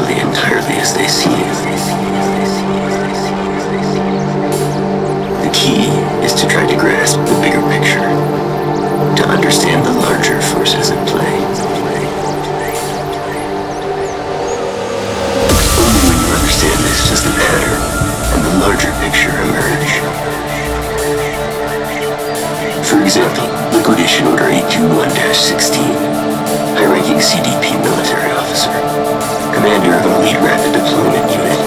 nearly entirely as they seem. The key is to try to grasp the bigger picture, to understand the larger forces at play. Only when you understand this does the pattern and the larger picture emerge. For example, Liquidation Order 821-16, high-ranking CDP military officer, commander of an elite rapid deployment unit.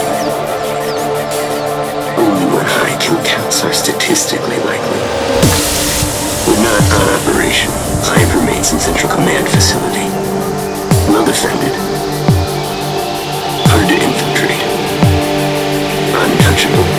Only when high kill counts are statistically likely. When not on operation, Client remains in Central Command facility. Well defended. Hard to infiltrate. Untouchable.